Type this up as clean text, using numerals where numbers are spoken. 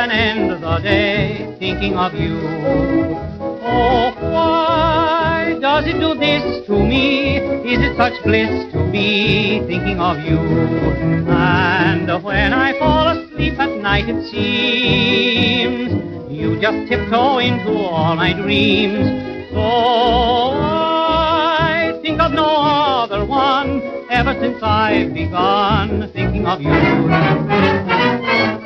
and end the day thinking of you. Oh, why does it do this to me? Is it such bliss to be thinking of you? And when I fall asleep at night it seems you just tiptoe into all my dreams. So I think of no other one ever since I've begun thinking of you.